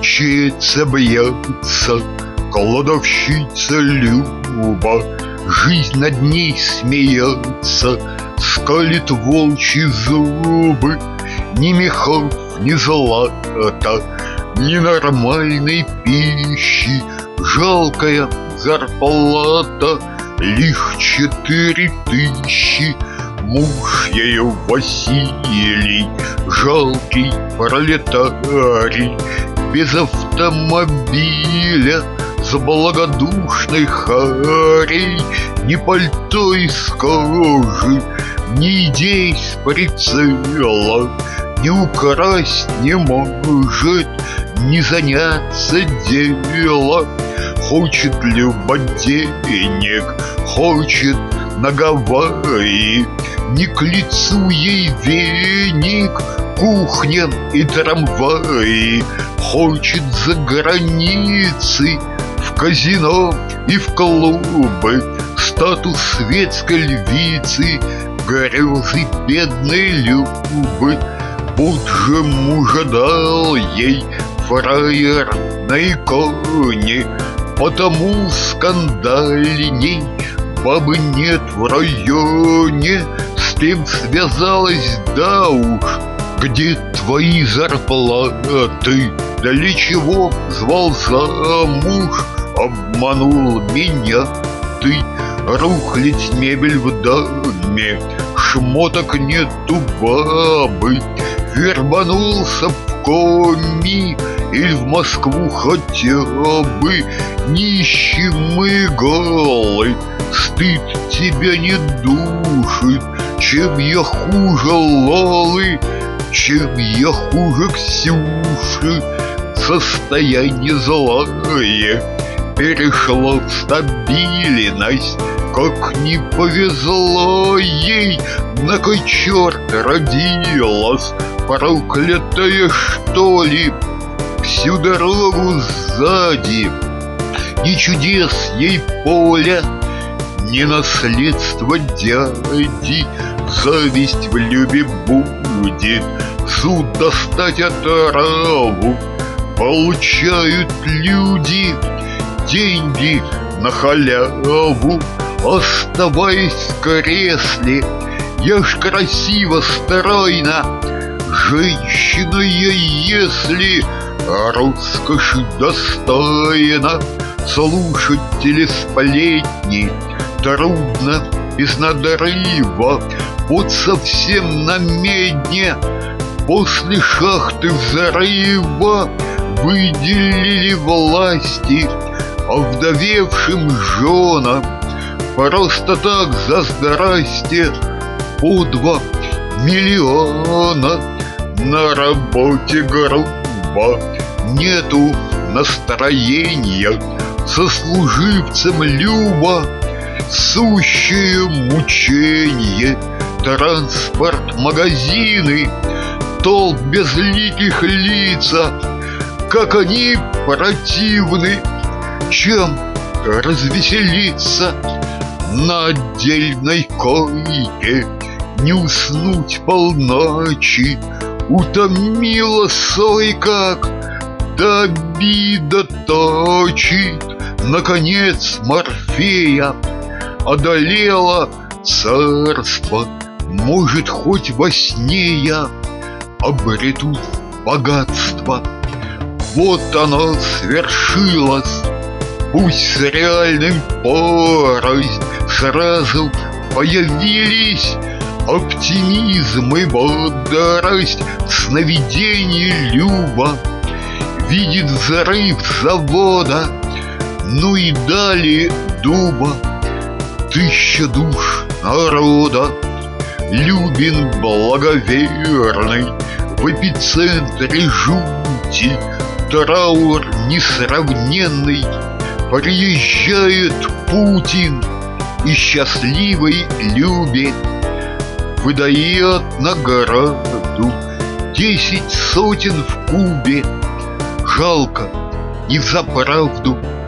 Мучается, бьется кладовщица Люба, жизнь над ней смеется, скалит волчьи зубы. Ни мехов, ни злата, ни нормальной пищи, жалкая зарплата лишь 4000. Муж ее Василий, жалкий пролетарий, без автомобиля, с благодушной харей, ни пальто из кожи, ни идей с прицела, ни украсть не может, ни заняться делом. Хочет Люба денег, хочет на Гавайи, не к лицу ей веник, кухня и трамваи. Хочет за границей, в казино и в клубы, статус светской львицы, грезы бедной Любы. Будь же мужа дал ей фраер на иконе, потому скандальней бабы нет в районе. С кем связалась, да уж, где твои зарплаты? Для чего звал замуж? Обманул меня ты. Рухлить мебель в доме, шмоток нету бабы. Вербанулся в Коми или в Москву хотя бы. Нищим и голый, стыд тебя не душит. Чем я хуже Лолы, чем я хуже Ксюши. Состояние злое перешло в стабильность. Как не повезло ей, на кой черт родилась, проклятая что ли, всю дорогу сзади. Ни чудес ей поля, ни наследство дяди. Зависть в Любе будет, суд достать отраву. Получают люди деньги на халяву. Оставаясь в кресле, я ж красиво, стройно, женщина я, если роскоши достойна. Слушать телесплетни трудно без надрыва. Вот совсем на медне после шахты взрыва выделили власти овдовевшим женам просто так за здрасте по 2 миллиона. На работе грубо, нету настроения, сослуживцам Люба сущее мучение. Транспорт, магазины, толп безликих лица, как они противны. Чем развеселиться на отдельной койке, не уснуть полночи? Утомила сой как, да обида точит. Наконец Морфея одолела царство. Может, хоть во сне я обрету богатство. Вот оно свершилось, пусть с реальным порознь. Сразу появились оптимизм и бодрость. Сновидение Люба видит взрыв завода, ну и далее дуба. 1000 душ народа. Любин благоверный в эпицентре жути. Траур несравненный. Приезжает Путин и счастливой Любе выдает награду 10 сотен в кубе. Жалко, не взаправду